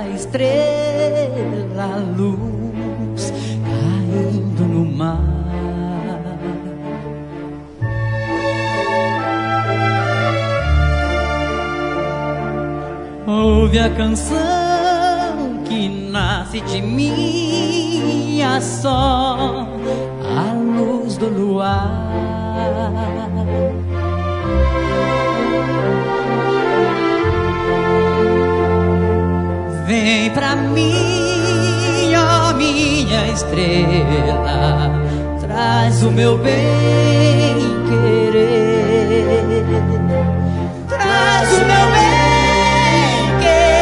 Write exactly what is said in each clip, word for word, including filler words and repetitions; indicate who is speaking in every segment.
Speaker 1: a estrela, a luz caindo no mar. Ouve a canção que nasce de minha só, a luz do luar. Vem pra mim, ó minha estrela, traz o meu bem querer, traz o meu bem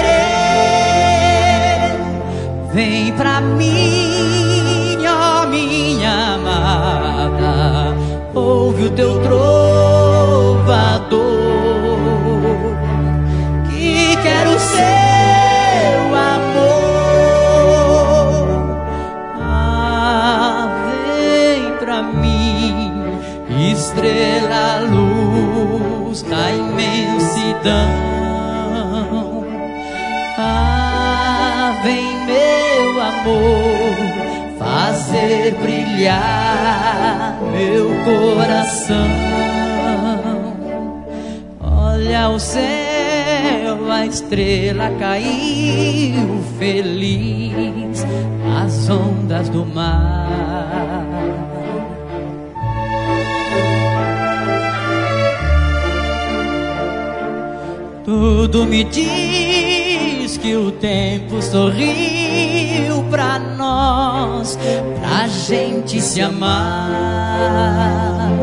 Speaker 1: querer. Vem pra mim, ó minha amada, ouve o teu trovador, que quero ser estrela, luz da imensidão. Ah, vem meu amor, fazer brilhar meu coração. Olha o céu, a estrela caiu feliz nas ondas do mar. Tudo me diz que o tempo sorriu pra nós, pra gente se amar.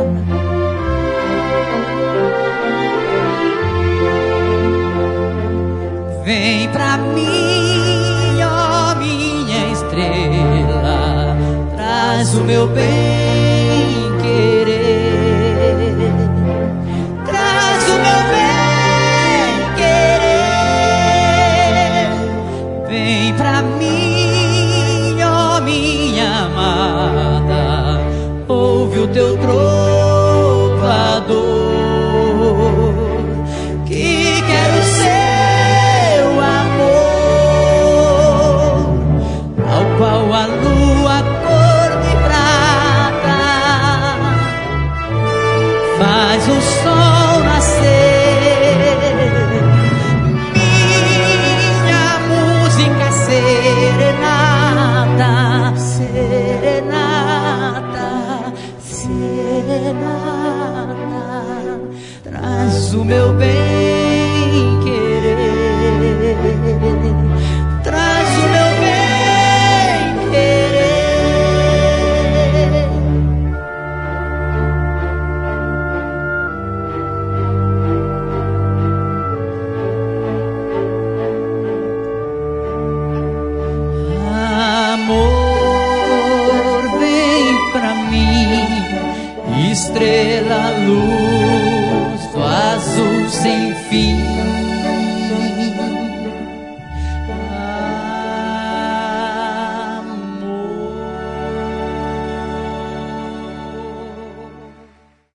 Speaker 1: Vem pra mim, ó minha estrela, traz o meu bem querer, traz o meu bem. Vem pra mim, ó minha amada, ouve o teu trovador, que quero seu amor, ao qual a lua cor de prata faz o sol nascer. Serenata, serenata, serenata, traz o meu